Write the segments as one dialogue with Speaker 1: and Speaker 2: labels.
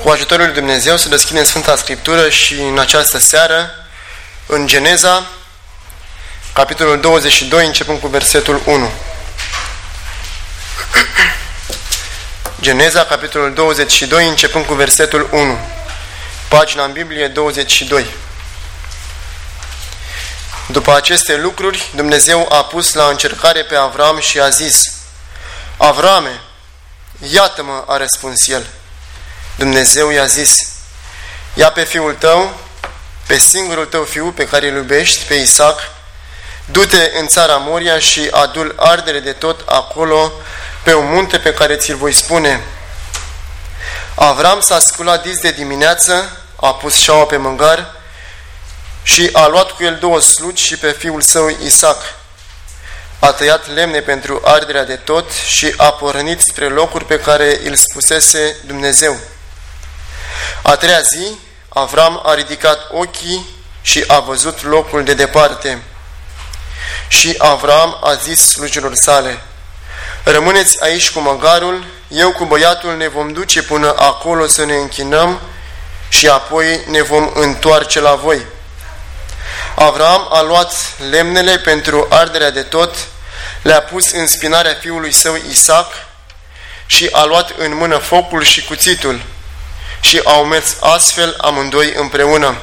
Speaker 1: Cu ajutorul lui Dumnezeu să deschidem Sfânta Scriptură și în această seară în Geneza, capitolul 22, începând cu versetul 1. Geneza, capitolul 22, începând cu versetul 1. Pagina în Biblie 22. După aceste lucruri, Dumnezeu a pus la încercare pe Avram și a zis: Avrame, iată-mă, a răspuns el. Dumnezeu i-a zis: ia pe fiul tău, pe singurul tău fiu pe care îl iubești, pe Isaac, du-te în țara Moria și adu-l ardere de tot acolo, pe un munte pe care ți-l voi spune. Avram s-a sculat dis de dimineață, a pus șaua pe mângar și a luat cu el 2 slugi și pe fiul său Isaac. A tăiat lemne pentru arderea de tot și a pornit spre locuri pe care îl spusese Dumnezeu. A treia zi, Avram a ridicat ochii și a văzut locul de departe. Și Avram a zis slugilor sale: rămâneți aici cu măgarul, eu cu băiatul ne vom duce până acolo să ne închinăm și apoi ne vom întoarce la voi. Avram a luat lemnele pentru arderea de tot, le-a pus în spinarea fiului său Isaac și a luat în mână focul și cuțitul și au mers astfel amândoi împreună.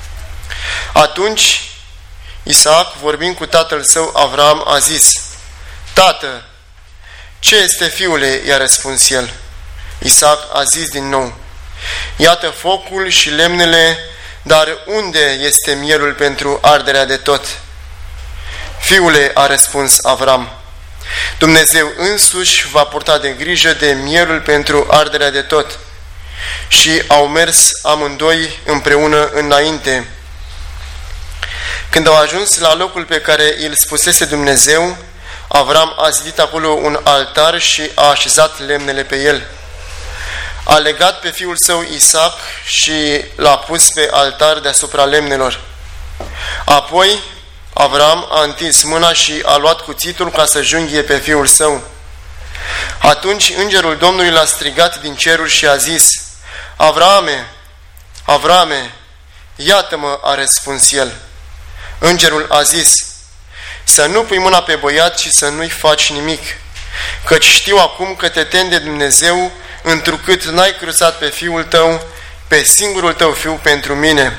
Speaker 1: Atunci Isaac, vorbind cu tatăl său Avram, a zis: Tată, ce este, fiule? I-a răspuns el. Isaac a zis din nou: iată focul și lemnele, dar unde este mielul pentru arderea de tot? Fiule, a răspuns Avram, Dumnezeu însuși va purta de grijă de mielul pentru arderea de tot. Și au mers amândoi împreună înainte. Când au ajuns la locul pe care îl spusese Dumnezeu, Avram a zidit acolo un altar și a așezat lemnele pe el. A legat pe fiul său Isaac și l-a pus pe altar deasupra lemnelor. Apoi Avram a întins mâna și a luat cuțitul ca să junghie pe fiul său. Atunci îngerul Domnului l-a strigat din ceruri și a zis: Avrame, Avrame, iată-mă, a răspuns el. Îngerul a zis: să nu pui mâna pe băiat și să nu-i faci nimic, căci știu acum că te temi de Dumnezeu, întrucât n-ai cruțat pe fiul tău, pe singurul tău fiu pentru mine.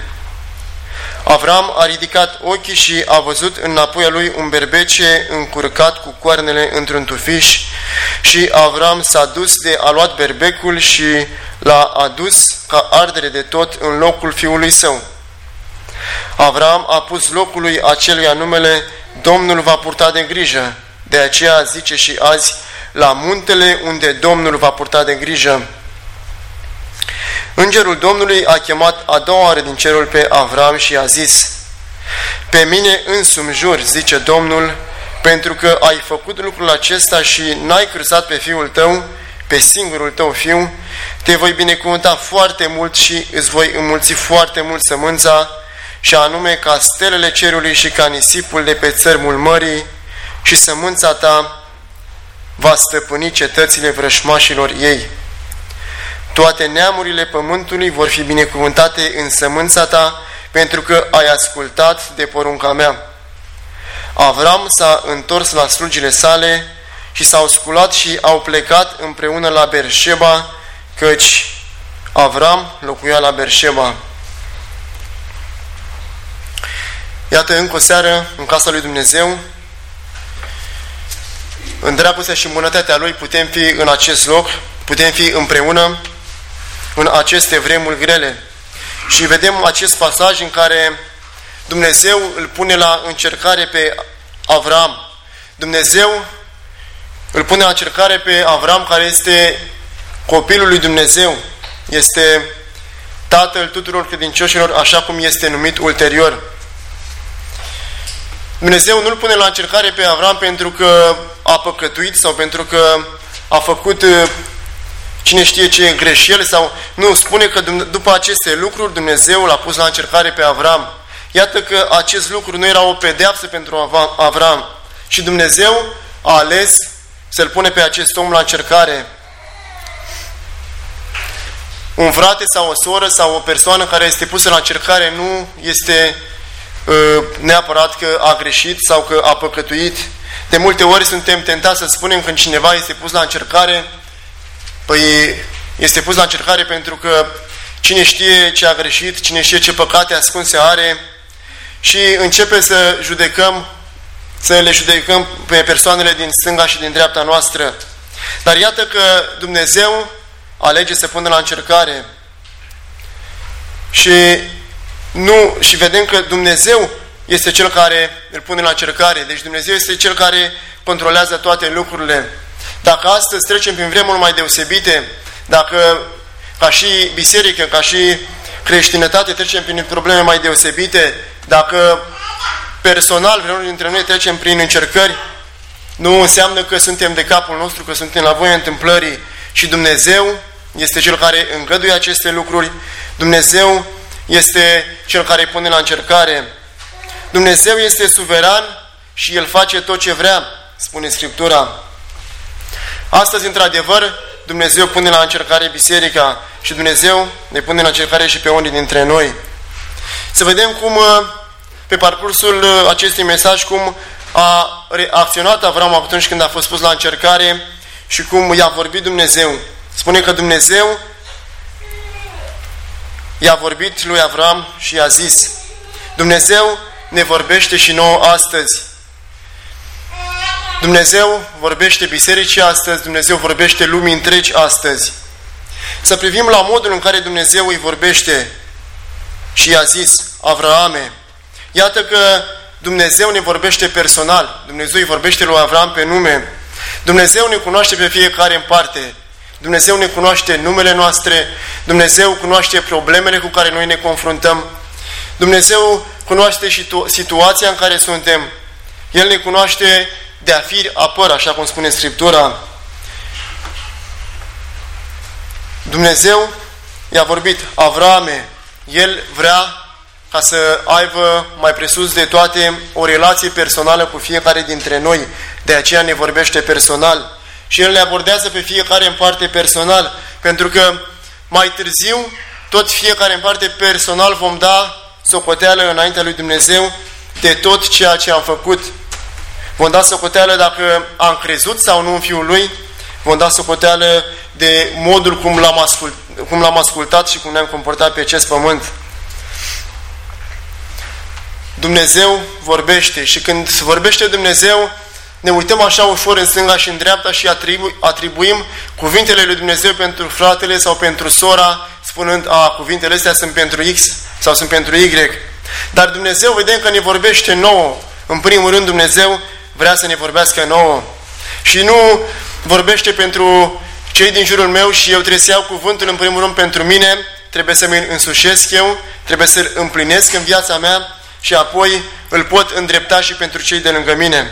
Speaker 1: Avram a ridicat ochii și a văzut înapoi a lui un berbece încurcat cu coarnele într-un tufiș și Avram s-a dus de a luat berbecul și l-a adus ca ardere de tot în locul fiului său. Avram a pus locului aceluia numele Domnul va purta de grijă, de aceea zice și azi: la muntele unde Domnul va purta de grijă. Îngerul Domnului a chemat a doua oară din cerul pe Avram și a zis: pe mine însumi jur, zice Domnul, pentru că ai făcut lucrul acesta și n-ai cruțat pe fiul tău, pe singurul tău fiu, te voi binecuvânta foarte mult și îți voi înmulți foarte mult sămânța, și anume ca stelele cerului și ca nisipul de pe țărmul mării, și sămânța ta va stăpâni cetățile vrășmașilor ei. Toate neamurile pământului vor fi binecuvântate în sămânța ta, pentru că ai ascultat de porunca mea. Avram s-a întors la slugile sale și s-au sculat și au plecat împreună la Berșeba, căci Avram locuia la Berșeba. Iată, încă o seară în casa lui Dumnezeu, în dragostea și în bunătatea Lui putem fi în acest loc, putem fi împreună în aceste vremuri grele. Și vedem acest pasaj în care Dumnezeu îl pune la încercare pe Avram. Dumnezeu îl pune la încercare pe Avram, care este copilul lui Dumnezeu, este tatăl tuturor credincioșilor, așa cum este numit ulterior. Dumnezeu nu-l pune la încercare pe Avram pentru că a păcătuit sau pentru că a făcut cine știe ce greșeli, sau nu, spune că după aceste lucruri Dumnezeu l-a pus la încercare pe Avram. Iată că acest lucru nu era o pedeapsă pentru Avram și Dumnezeu a ales să-l pune pe acest om la încercare. un frate sau o soră sau o persoană care este pusă la încercare nu este neapărat că a greșit sau că a păcătuit. De multe ori suntem tentați să spunem când cineva este pus la încercare, păi este pus la încercare pentru că cine știe ce a greșit, cine știe ce păcate ascunse are, și începe să le judecăm pe persoanele din stânga și din dreapta noastră. Dar iată că Dumnezeu alege să pună la încercare și vedem că Dumnezeu este Cel care îl pune la încercare. Deci Dumnezeu este Cel care controlează toate lucrurile. Dacă astăzi trecem prin vremuri mai deosebite, dacă ca și biserică, ca și creștinătate trecem prin probleme mai deosebite, dacă personal vreunul dintre noi trecem prin încercări, nu înseamnă că suntem de capul nostru, că suntem la voia întâmplării, și Dumnezeu este Cel care îngăduie aceste lucruri. Dumnezeu este Cel care îi pune la încercare. Dumnezeu este suveran și El face tot ce vrea, spune Scriptura. Astăzi, într-adevăr, Dumnezeu pune la încercare biserica și Dumnezeu ne pune la încercare și pe unii dintre noi. Să vedem cum, pe parcursul acestui mesaj, cum a reacționat Avram atunci când a fost pus la încercare și cum i-a vorbit Dumnezeu. Spune că Dumnezeu i-a vorbit lui Avram și i-a zis. Dumnezeu ne vorbește și nouă astăzi. Dumnezeu vorbește bisericii astăzi, Dumnezeu vorbește lumii întregi astăzi. Să privim la modul în care Dumnezeu îi vorbește și i-a zis, Avraame, iată că Dumnezeu ne vorbește personal, Dumnezeu îi vorbește lui Avram pe nume, Dumnezeu ne cunoaște pe fiecare în parte, Dumnezeu ne cunoaște numele noastre, Dumnezeu cunoaște problemele cu care noi ne confruntăm, Dumnezeu cunoaște și situația în care suntem, El ne cunoaște de-a fi apăr, așa cum spune Scriptura. Dumnezeu i-a vorbit, Avraame, El vrea ca să aibă mai presus de toate o relație personală cu fiecare dintre noi, de aceea ne vorbește personal. Și El ne abordează pe fiecare în parte personal, pentru că mai târziu, tot fiecare în parte personal vom da socoteală înaintea lui Dumnezeu de tot ceea ce am făcut. Vom da socoteală dacă am crezut sau nu în Fiul Lui, vom da socoteală de modul cum l-am ascultat și cum ne-am comportat pe acest pământ. Dumnezeu vorbește și când vorbește Dumnezeu, ne uităm așa ușor în stânga și în dreapta și atribuim cuvintele lui Dumnezeu pentru fratele sau pentru sora, spunând, cuvintele astea sunt pentru X sau sunt pentru Y. Dar Dumnezeu, vedem că ne vorbește nouă. În primul rând, Dumnezeu vrea să ne vorbească nouă. Și nu vorbește pentru cei din jurul meu și eu trebuie să iau cuvântul în primul rând pentru mine, trebuie să mi-l însușesc eu, trebuie să-l împlinesc în viața mea și apoi îl pot îndrepta și pentru cei de lângă mine.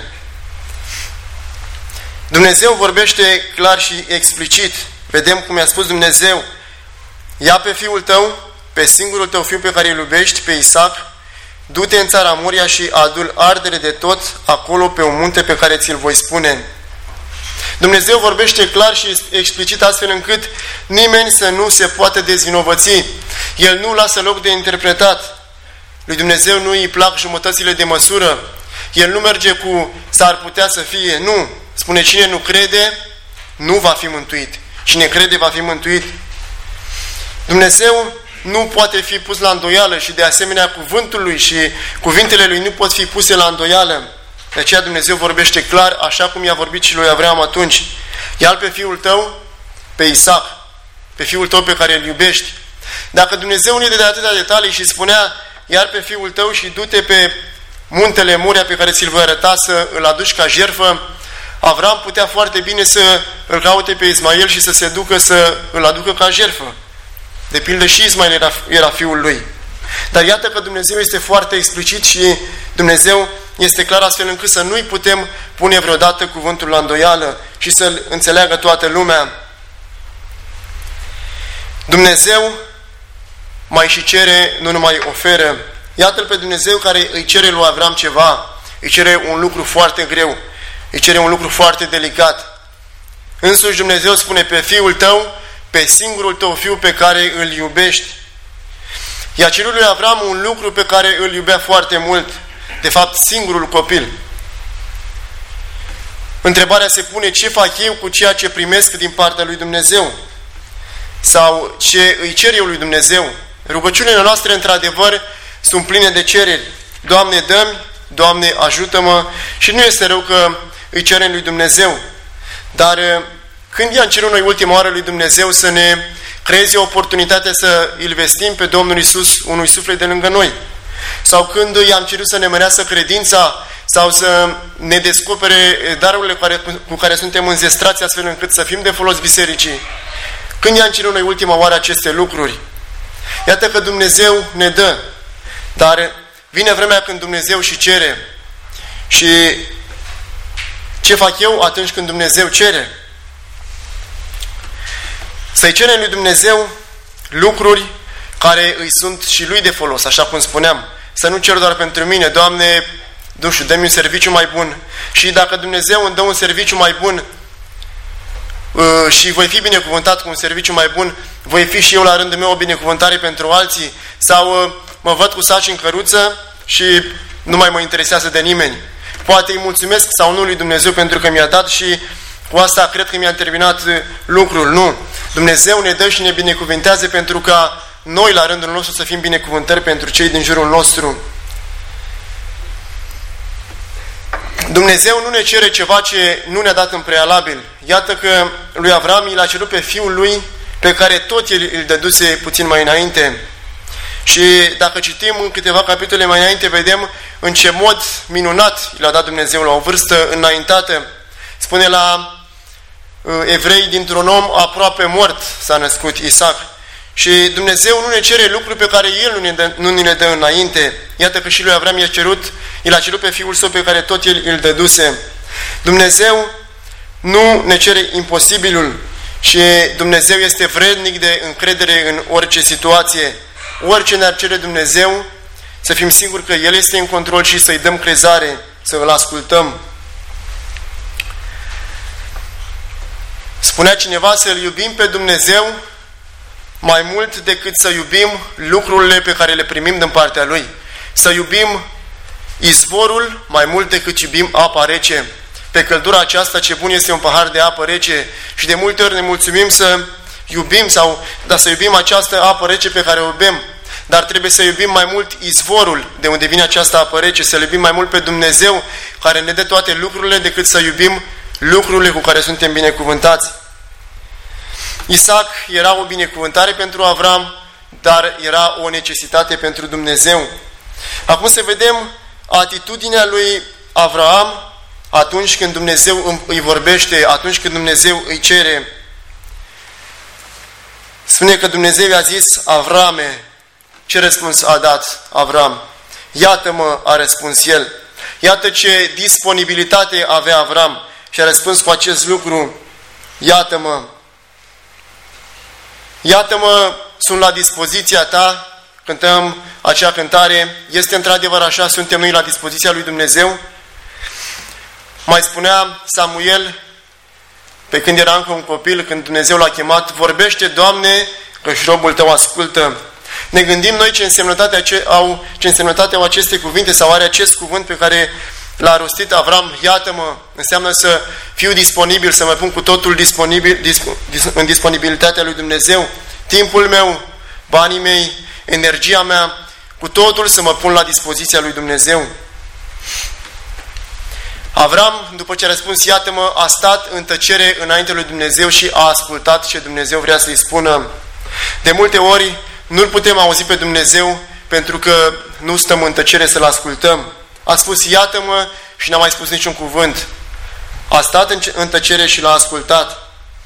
Speaker 1: Dumnezeu vorbește clar și explicit. Vedem cum i-a spus Dumnezeu, ia pe fiul tău, pe singurul tău fiu pe care îl iubești, pe Isaac, du-te în țara Moria și adu-l ardere de tot acolo pe un munte pe care ți-l voi spune. Dumnezeu vorbește clar și explicit astfel încât nimeni să nu se poată dezvinovăți. El nu lasă loc de interpretat. Lui Dumnezeu nu îi plac jumătățile de măsură. El nu merge cu s-ar putea să fie. Nu. Spune, cine nu crede, nu va fi mântuit. Cine crede, va fi mântuit. Dumnezeu nu poate fi pus la îndoială și de asemenea cuvântul Lui și cuvintele Lui nu pot fi puse la îndoială. De aceea Dumnezeu vorbește clar, așa cum i-a vorbit și lui Avram atunci. Ia-l pe fiul tău, pe Isaac, pe fiul tău pe care îl iubești. Dacă Dumnezeu ne dă atâtea detalii și spunea, iar pe fiul tău și du-te pe muntele Moria pe care ți-l voi arăta să îl aduci ca jertfă, Avram putea foarte bine să îl caute pe Ismael și să se ducă să îl aducă ca jertfă. De pildă și Ismael era fiul lui. Dar iată că Dumnezeu este foarte explicit și Dumnezeu este clar astfel încât să nu-i putem pune vreodată cuvântul la îndoială și să-l înțeleagă toată lumea. Dumnezeu mai și cere, nu numai oferă. Iată-l pe Dumnezeu care îi cere lui Avram ceva. Îi cere un lucru foarte greu. Îi cere un lucru foarte delicat. Însuși Dumnezeu spune, pe fiul tău, pe singurul tău fiu pe care îl iubești. I-a cerut lui Avram un lucru pe care îl iubea foarte mult, de fapt singurul copil. Întrebarea se pune: ce fac eu cu ceea ce primesc din partea lui Dumnezeu? Sau ce îi cer eu lui Dumnezeu? Rugăciunile noastre, într-adevăr, sunt pline de cereri. Doamne, dă-mi, Doamne, ajută-mă, și nu este rău că îi cerem lui Dumnezeu. Dar când i-am cerut noi ultima oară lui Dumnezeu să ne creeze oportunitatea să îl vestim pe Domnul Iisus unui suflet de lângă noi? Sau când i-am cerut să ne mărească credința sau să ne descopere darurile cu care suntem înzestrați astfel încât să fim de folos bisericii? Când i-am cerut noi ultima oară aceste lucruri? Iată că Dumnezeu ne dă, dar vine vremea când Dumnezeu și cere. Și ce fac eu atunci când Dumnezeu cere? Să-i cerem lui Dumnezeu lucruri care îi sunt și lui de folos, așa cum spuneam. Să nu cer doar pentru mine: Doamne, nu știu, dă-mi un serviciu mai bun. Și dacă Dumnezeu îmi dă un serviciu mai bun și voi fi binecuvântat cu un serviciu mai bun, voi fi și eu la rândul meu o binecuvântare pentru alții? Sau mă văd cu saci în căruță și nu mai mă interesează de nimeni? Poate îi mulțumesc sau nu lui Dumnezeu pentru că mi-a dat și cu asta cred că mi-a terminat lucrul. Nu. Dumnezeu ne dă și ne binecuvintează pentru ca noi la rândul nostru să fim binecuvântări pentru cei din jurul nostru. Dumnezeu nu ne cere ceva ce nu ne-a dat în prealabil. Iată că lui Avram i l-a cerut pe fiul lui, pe care tot el îl dăduse puțin mai înainte. Și dacă citim în câteva capitole mai înainte, vedem în ce mod minunat l-a dat Dumnezeu la o vârstă înaintată. Spune la Evrei: dintr-un om aproape mort s-a născut Isaac. Și Dumnezeu nu ne cere lucruri pe care El nu ni le dă înainte. Iată că și lui Avram i-a cerut pe fiul său pe care tot el îl dăduse. Dumnezeu nu ne cere imposibilul și Dumnezeu este vrednic de încredere în orice situație. Orice ne-ar cere Dumnezeu, să fim siguri că El este în control și să-i dăm crezare, să îl ascultăm. Spunea cineva să-L iubim pe Dumnezeu mai mult decât să iubim lucrurile pe care le primim din partea Lui. Să iubim izvorul mai mult decât iubim apa rece. Pe căldura aceasta, ce bun este un pahar de apă rece. Și de multe ori ne mulțumim să iubim să iubim această apă rece pe care o bem. Dar trebuie să iubim mai mult izvorul de unde vine această apă rece, să iubim mai mult pe Dumnezeu care ne dă toate lucrurile, decât să iubim lucrurile cu care suntem binecuvântați. Isaac era o binecuvântare pentru Avram, dar era o necesitate pentru Dumnezeu. Acum să vedem atitudinea lui Avram atunci când Dumnezeu îi vorbește, atunci când Dumnezeu îi cere. Spune că Dumnezeu i-a zis: Avrame. Ce răspuns a dat Avram? Iată-mă, a răspuns el. Iată ce disponibilitate avea Avram și a răspuns cu acest lucru: iată-mă. Iată-mă, sunt la dispoziția ta. Cântăm acea cântare. Este într-adevăr așa? Suntem noi la dispoziția lui Dumnezeu? Mai spunea Samuel, pe când era încă un copil, când Dumnezeu l-a chemat: vorbește, Doamne, că și robul tău ascultă. Ne gândim noi ce însemnătate au aceste cuvinte, sau are acest cuvânt pe care l-a rostit Avram: iată-mă, înseamnă să fiu disponibil, să mă pun cu totul în disponibilitatea lui Dumnezeu. Timpul meu, banii mei, energia mea, cu totul să mă pun la dispoziția lui Dumnezeu. Avram, după ce a răspuns iată-mă, a stat în tăcere înainte lui Dumnezeu și a ascultat ce Dumnezeu vrea să-i spună. De multe ori nu-L putem auzi pe Dumnezeu pentru că nu stăm în tăcere să-L ascultăm. A spus iată-mă și n-a mai spus niciun cuvânt. A stat în tăcere și l-a ascultat.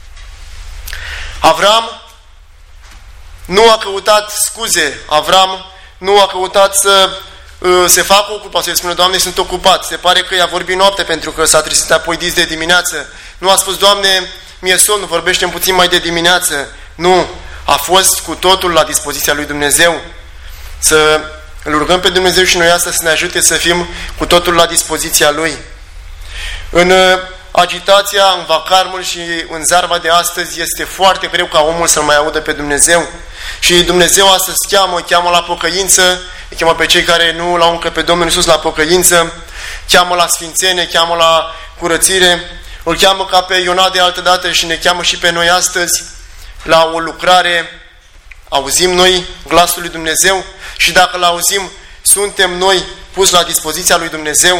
Speaker 1: Avram nu a căutat scuze. Avram nu a căutat să se facă ocupat, să-i spună: Doamne, sunt ocupat. Se pare că i-a vorbit noapte pentru că s-a trezit apoi dis de dimineață. Nu a spus: Doamne, mi-e somn, vorbește-mi puțin mai de dimineață. Nu. A fost cu totul la dispoziția lui Dumnezeu. Să îl rugăm pe Dumnezeu și noi asta să ne ajute să fim cu totul la dispoziția Lui. În agitația, în vacarmul și în zarva de astăzi este foarte greu ca omul să-L mai audă pe Dumnezeu. Și Dumnezeu astăzi cheamă la pocăință, îi cheamă pe cei care nu l-au încă pe Domnul Iisus la pocăință, cheamă la sfințenie, cheamă la curățire, îl cheamă ca pe Iona de altă dată și ne cheamă și pe noi astăzi la o lucrare. Auzim noi glasul lui Dumnezeu și dacă l-auzim, suntem noi puși la dispoziția lui Dumnezeu.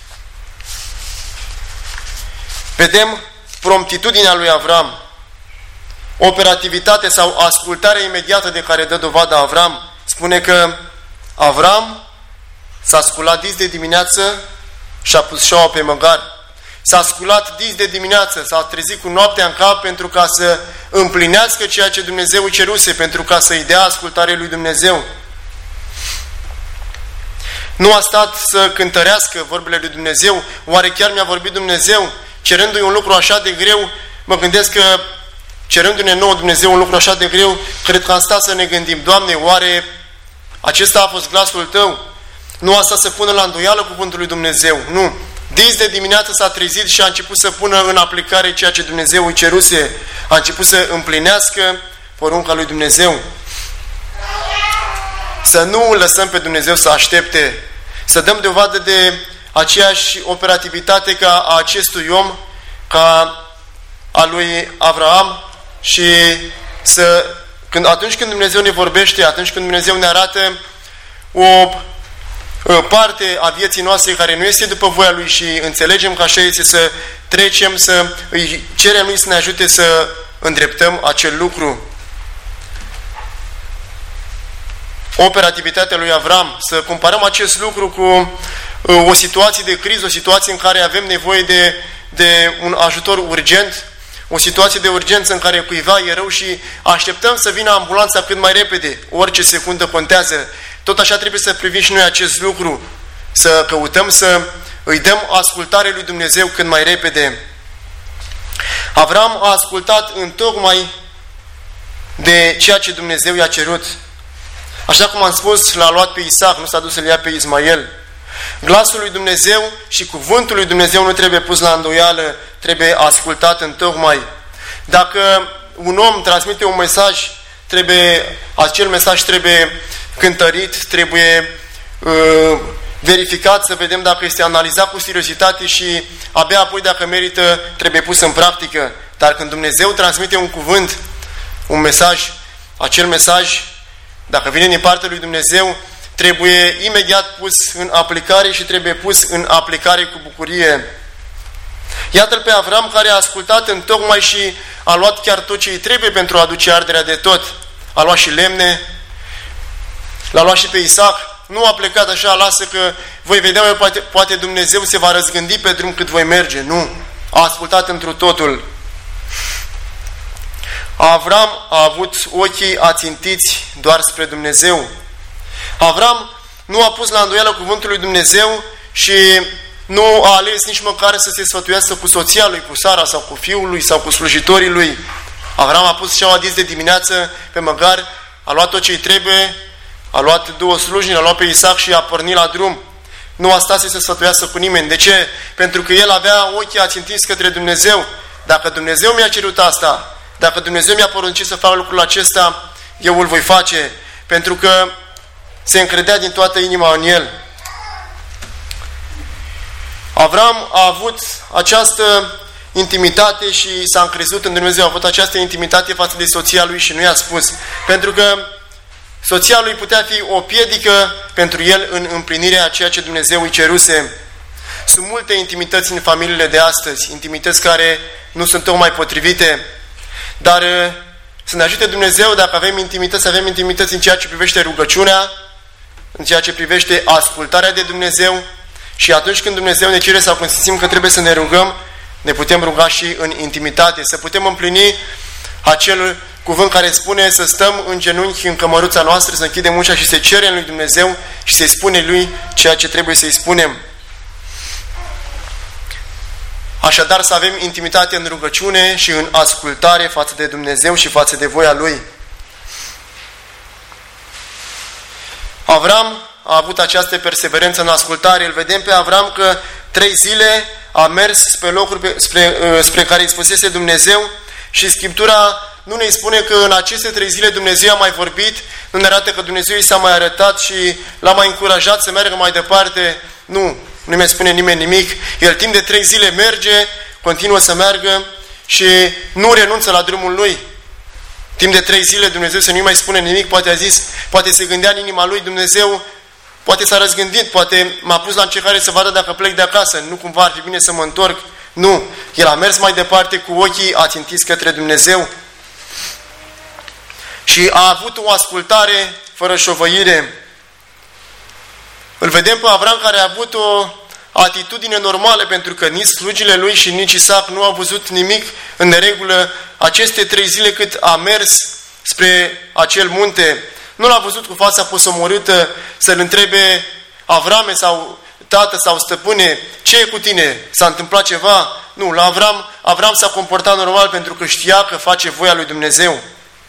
Speaker 1: Vedem promptitudinea lui Avram, operativitate sau ascultare imediată de care dă dovadă Avram. Spune că Avram s-a sculat dis de dimineață și a pus șaua pe măgar. S-a sculat dis de dimineață, s-a trezit cu noaptea în cap pentru ca să împlinească ceea ce Dumnezeu îi ceruse, pentru ca să-i dea ascultare lui Dumnezeu. Nu a stat să cântărească vorbele lui Dumnezeu. Oare chiar mi-a vorbit Dumnezeu? Cerându-i un lucru așa de greu, mă gândesc că cerându-ne nouă Dumnezeu un lucru așa de greu, cred că am stat să ne gândim, Doamne, oare acesta a fost glasul Tău? Nu a stat să pună la îndoială cuvântul lui Dumnezeu, nu. Dis de dimineață s-a trezit și a început să pună în aplicare ceea ce Dumnezeu îi ceruse. A început să împlinească porunca lui Dumnezeu. Să nu lăsăm pe Dumnezeu să aștepte, să dăm dovadă de aceeași operativitate ca a acestui om, ca a lui Avram și atunci când Dumnezeu ne vorbește, atunci când Dumnezeu ne arată o parte a vieții noastre care nu este după voia Lui și înțelegem că așa este, să trecem, să îi cerem Lui să ne ajute să îndreptăm acel lucru. Operativitatea lui Avram, să comparăm acest lucru cu o situație de criză, o situație în care avem nevoie de un ajutor urgent, o situație de urgență în care cuiva e rău și așteptăm să vină ambulanța cât mai repede, orice secundă contează. Tot așa trebuie să privim și noi acest lucru, să căutăm să îi dăm ascultare lui Dumnezeu cât mai repede. Avram a ascultat întocmai de ceea ce Dumnezeu i-a cerut. Așa cum am spus, l-a luat pe Isaac, nu s-a dus să-l ia pe Ismael. Glasul lui Dumnezeu și cuvântul lui Dumnezeu nu trebuie pus la îndoială, trebuie ascultat întocmai. Dacă un om transmite un mesaj, acel mesaj trebuie cântărit, trebuie verificat să vedem dacă este analizat cu seriozitate și abia apoi, dacă merită, trebuie pus în practică. Dar când Dumnezeu transmite un cuvânt, un mesaj, acel mesaj, dacă vine din partea lui Dumnezeu, trebuie imediat pus în aplicare și trebuie pus în aplicare cu bucurie. Iată-l pe Avram care a ascultat întocmai și a luat chiar tot ce îi trebuie pentru a aduce arderea de tot. A luat și lemne, l-a luat și pe Isaac. Nu a plecat așa, lasă că voi vedea, poate Dumnezeu se va răzgândi pe drum cât voi merge. Nu. A ascultat întru totul. Avram a avut ochii ațintiți doar spre Dumnezeu. Avram nu a pus la îndoială cuvântul lui Dumnezeu și nu a ales nici măcar să se sfătuiască cu soția lui, cu Sara sau cu fiul lui sau cu slujitorii lui. Avram a pus șaua dis de dimineață pe măgar, a luat tot ce îi trebuie, a luat 2 slujini, a luat pe Isaac și a pornit la drum. Nu a stat să se sfătuiască cu nimeni. De ce? Pentru că el avea ochii ațintiți către Dumnezeu. Dacă Dumnezeu mi-a cerut asta, dacă Dumnezeu mi-a poruncit să fac lucrul acesta, eu îl voi face, pentru că se încredea din toată inima în el. Avram a avut această intimitate și s-a încrezut în Dumnezeu, a avut această intimitate față de soția lui și nu i-a spus, pentru că soția lui putea fi o piedică pentru el în împlinirea a ceea ce Dumnezeu îi ceruse. Sunt multe intimități în familiile de astăzi, intimități care nu sunt tocmai potrivite, dar să ne ajute Dumnezeu, dacă avem intimități, să avem intimități în ceea ce privește rugăciunea, în ceea ce privește ascultarea de Dumnezeu și atunci când Dumnezeu ne cere sau când simțim că trebuie să ne rugăm, ne putem ruga și în intimitate, să putem împlini acel cuvânt care spune să stăm în genunchi în cămăruța noastră, să închidem ușa și să cerem lui Dumnezeu și să-i spune lui ceea ce trebuie să-i spunem. Așadar să avem intimitate în rugăciune și în ascultare față de Dumnezeu și față de voia Lui. Avram a avut această perseverență în ascultare. Îl vedem pe Avram că 3 zile a mers spre locuri spre care îi spusese Dumnezeu și Scriptura nu ne spune că în aceste 3 zile Dumnezeu a mai vorbit, nu ne arată că Dumnezeu i s-a mai arătat și l-a mai încurajat să meargă mai departe. Nu mai spune nimeni nimic. El timp de 3 zile merge, continuă să meargă și nu renunță la drumul lui. Timp de 3 zile Dumnezeu să nu mai spune nimic, poate se gândea în inima lui, Dumnezeu poate s-a răzgândit, poate m-a pus la încercare să vadă dacă plec de acasă, nu cumva ar fi bine să mă întorc. Nu, el a mers mai departe cu ochii ațintiți către Dumnezeu și a avut o ascultare fără șovăire. Îl vedem pe Avram care a avut o atitudine normală, pentru că nici slugile lui și nici Isaac nu au văzut nimic în neregulă aceste 3 zile cât a mers spre acel munte. Nu l-a văzut cu fața posomorâtă să-l întrebe Avrame sau tată sau stăpâne, ce e cu tine? S-a întâmplat ceva? Nu, la Avram s-a comportat normal pentru că știa că face voia lui Dumnezeu.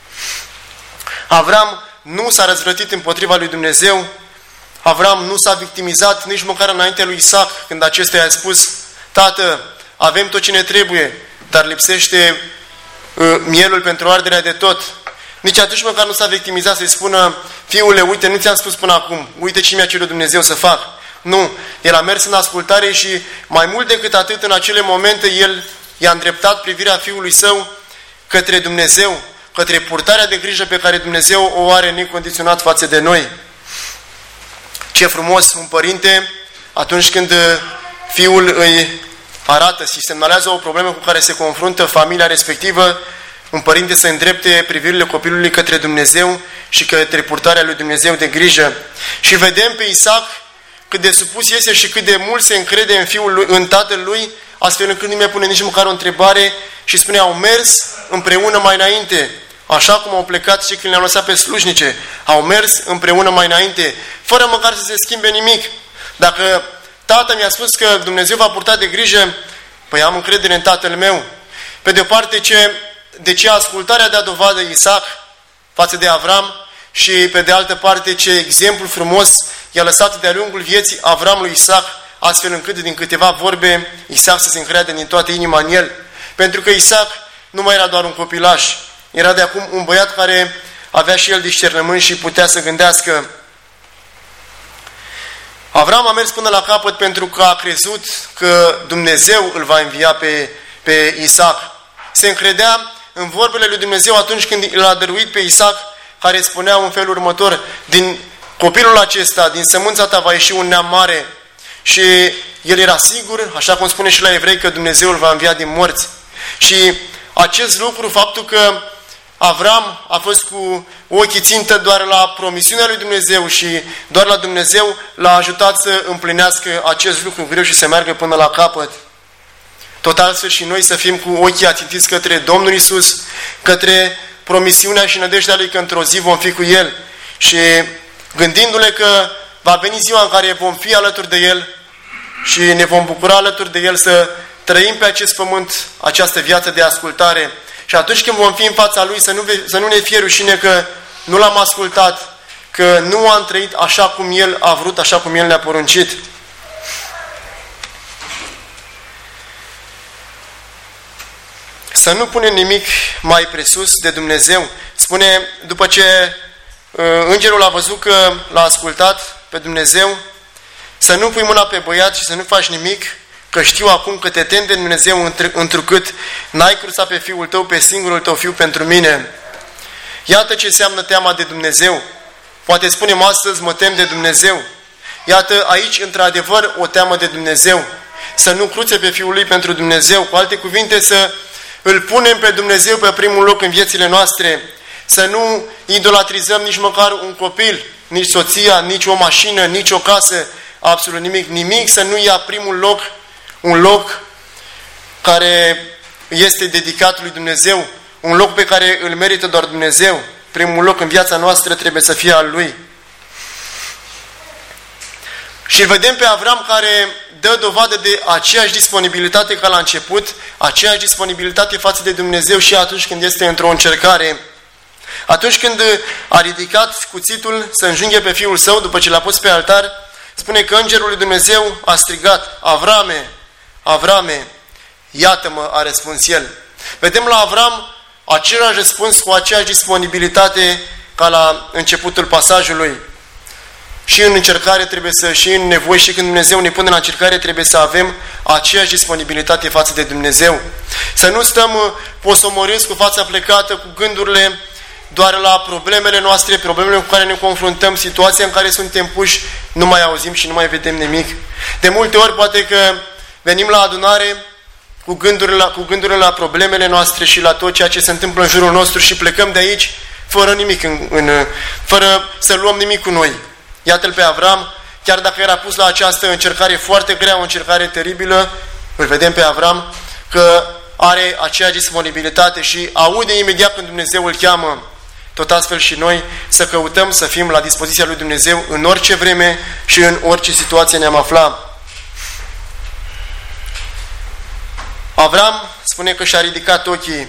Speaker 1: Avram nu s-a răzvrătit împotriva lui Dumnezeu. Avram nu s-a victimizat nici măcar înainte lui Isaac, când acesta i-a spus, tată, avem tot ce ne trebuie, dar lipsește mielul pentru arderea de tot. Nici atunci măcar nu s-a victimizat să-i spună, fiule, uite, nu ți-am spus până acum, uite ce mi-a cerut Dumnezeu să fac. Nu, el a mers în ascultare și mai mult decât atât, în acele momente, el i-a îndreptat privirea fiului său către Dumnezeu, către purtarea de grijă pe care Dumnezeu o are necondiționat față de noi. Ce frumos un părinte, atunci când fiul îi arată și semnalează o problemă cu care se confruntă familia respectivă, un părinte să îndrepte privirile copilului către Dumnezeu și către purtarea lui Dumnezeu de grijă. Și vedem pe Isaac cât de supus este și cât de mult se încrede în fiul lui, în tatăl lui, astfel încât nu mai pune nici măcar o întrebare și spune, au mers împreună mai înainte. Așa cum au plecat și când le-au lăsat pe slujnice, au mers împreună mai înainte, fără măcar să se schimbe nimic. Dacă tata mi-a spus că Dumnezeu va purta de grijă, păi am încredere în tatăl meu. Pe de o parte, de ce ascultarea dea dovadă Isaac față de Avram și pe de altă parte, ce exemplu frumos i-a lăsat de-a lungul vieții Avram lui Isaac, astfel încât din câteva vorbe Isaac să se încreadă din toată inima în el. Pentru că Isaac nu mai era doar un copilaș, era de acum un băiat care avea și el discernământ și putea să gândească. Avram a mers până la capăt pentru că a crezut că Dumnezeu îl va învia pe Isaac. Se încredea în vorbele lui Dumnezeu atunci când l-a dăruit pe Isaac, care spunea în felul următor, din copilul acesta, din sămânța ta va ieși un neam mare. Și el era sigur, așa cum spune și la evrei, că Dumnezeu îl va învia din morți. Și acest lucru, faptul că Avram a fost cu ochii țintă doar la promisiunea lui Dumnezeu și doar la Dumnezeu, l-a ajutat să împlinească acest lucru greu și să meargă până la capăt. Tot altfel și noi să fim cu ochii ațintiți către Domnul Iisus, către promisiunea și nădejdea Lui că într-o zi vom fi cu El și gândindu-ne că va veni ziua în care vom fi alături de El și ne vom bucura alături de El să trăim pe acest pământ această viață de ascultare. Și atunci când vom fi în fața Lui să nu ne fie rușine că nu L-am ascultat, că nu am trăit așa cum El a vrut, așa cum El ne-a poruncit. Să nu punem nimic mai presus de Dumnezeu. Spune, după ce îngerul a văzut că l-a ascultat pe Dumnezeu, să nu pui mâna pe băiat și să nu faci nimic, că știu acum că te temi de Dumnezeu întrucât n-ai cruțat pe Fiul tău, pe singurul tău Fiu pentru mine. Iată ce înseamnă teama de Dumnezeu. Poate spunem astăzi, mă tem de Dumnezeu. Iată aici, într-adevăr, o teamă de Dumnezeu. Să nu cruțe pe Fiul Lui pentru Dumnezeu. Cu alte cuvinte, să îl punem pe Dumnezeu pe primul loc în viețile noastre. Să nu idolatrizăm nici măcar un copil, nici soția, nici o mașină, nici o casă, absolut nimic. Nimic să nu ia primul loc, un loc care este dedicat lui Dumnezeu, un loc pe care îl merită doar Dumnezeu. Primul loc în viața noastră trebuie să fie al Lui. Și îl vedem pe Avram care dă dovadă de aceeași disponibilitate ca la început, aceeași disponibilitate față de Dumnezeu și atunci când este într-o încercare. Atunci când a ridicat cuțitul să înjunghe pe fiul său, după ce l-a pus pe altar, spune că îngerul lui Dumnezeu a strigat, Avrame, Avrame, iată-mă, a răspuns el. Vedem la Avram același răspuns cu aceeași disponibilitate ca la începutul pasajului. Și în încercare trebuie să, și în nevoi, și când Dumnezeu ne pune la încercare, trebuie să avem aceeași disponibilitate față de Dumnezeu. Să nu stăm posomorâți cu fața plecată, cu gândurile doar la problemele noastre, problemele cu care ne confruntăm, situația în care suntem puși, nu mai auzim și nu mai vedem nimic. De multe ori poate că venim la adunare cu gândurile la problemele noastre și la tot ceea ce se întâmplă în jurul nostru și plecăm de aici fără nimic, fără să luăm nimic cu noi. Iată-l pe Avram, chiar dacă era pus la această încercare foarte grea, o încercare teribilă, îl vedem pe Avram că are aceeași disponibilitate și aude imediat când Dumnezeu îl cheamă. Tot astfel și noi să căutăm să fim la dispoziția lui Dumnezeu în orice vreme și în orice situație ne-am aflat. Avram spune că și-a ridicat ochii.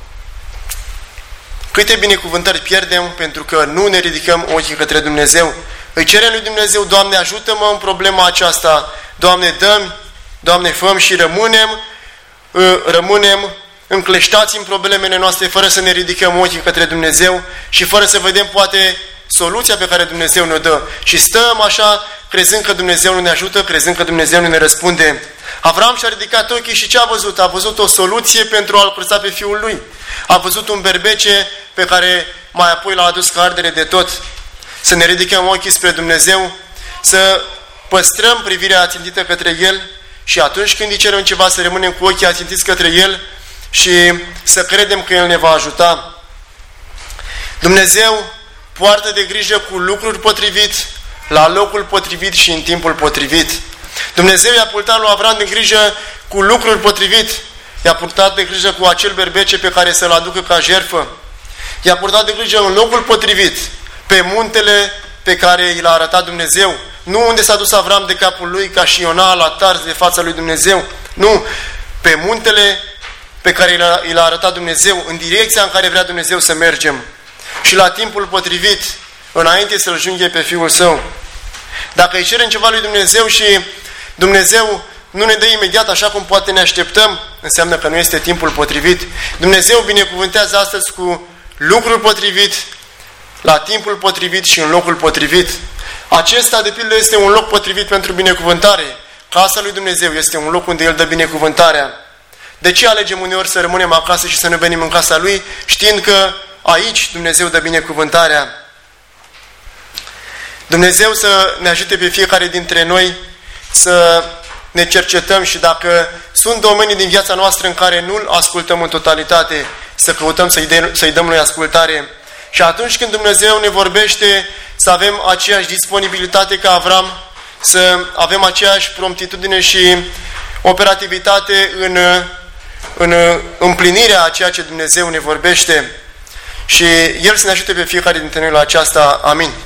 Speaker 1: Câte binecuvântări pierdem pentru că nu ne ridicăm ochii către Dumnezeu. Îi cerem lui Dumnezeu, Doamne, ajută-mă în problema aceasta, Doamne, dă-mi, Doamne, fă-mi, și rămânem încleștați în problemele noastre fără să ne ridicăm ochii către Dumnezeu și fără să vedem poate soluția pe care Dumnezeu ne-o dă. Și stăm așa crezând că Dumnezeu nu ne ajută, crezând că Dumnezeu nu ne răspunde. Avram și-a ridicat ochii și ce a văzut? A văzut o soluție pentru a-l părăsa pe fiul lui. A văzut un berbece pe care mai apoi l-a adus ca ardere de tot. Să ne ridicăm ochii spre Dumnezeu, să păstrăm privirea ațintită către El și atunci când îi cerem ceva să rămânem cu ochii ațintiți către El și să credem că El ne va ajuta. Dumnezeu poartă de grijă cu lucruri potrivit, la locul potrivit și în timpul potrivit. Dumnezeu i-a purtat lui Avram de grijă cu lucruri potrivit. I-a purtat de grijă cu acel berbece pe care să-l aducă ca jertfă. I-a purtat de grijă în locul potrivit, pe muntele pe care i l-a arătat Dumnezeu. Nu unde s-a dus Avram de capul lui ca și Iona la Tarz de fața lui Dumnezeu. Nu, pe muntele pe care i l-a arătat Dumnezeu, în direcția în care vrea Dumnezeu să mergem. Și la timpul potrivit, înainte să-l junghe pe Fiul Său. Dacă îi cerem ceva lui Dumnezeu și Dumnezeu nu ne dă imediat așa cum poate ne așteptăm, înseamnă că nu este timpul potrivit. Dumnezeu binecuvântează astăzi cu lucrul potrivit, la timpul potrivit și în locul potrivit. Acesta, de pildă, este un loc potrivit pentru binecuvântare. Casa lui Dumnezeu este un loc unde El dă binecuvântarea. De ce alegem uneori să rămânem acasă și să nu venim în casa Lui, știind că aici Dumnezeu dă binecuvântarea? Dumnezeu să ne ajute pe fiecare dintre noi să ne cercetăm și dacă sunt domenii din viața noastră în care nu-L ascultăm în totalitate, să căutăm să-i dăm Lui ascultare. Și atunci când Dumnezeu ne vorbește, să avem aceeași disponibilitate ca Avram, să avem aceeași promptitudine și operativitate în împlinirea a ceea ce Dumnezeu ne vorbește. Și El să ne ajute pe fiecare dintre noi la aceasta. Amin.